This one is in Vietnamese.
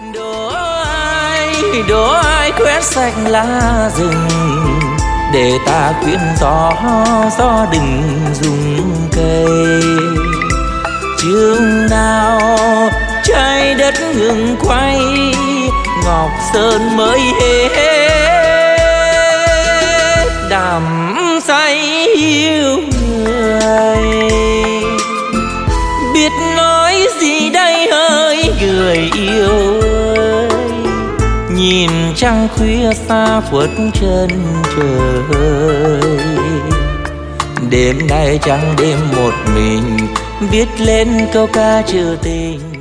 Đố ai quét sạch lá rừng để ta khuyên gió đừng dùng cây. Chừng nào trái đất ngừng quay, Ngọc Sơn mới hết đắm say yêu người. Biết nói gì đây hỡi người yêu ơi, nhìn trăng khuya xa khuất chân trời. Đêm nay trăng đêm một mình, viết lên câu ca trữ tình.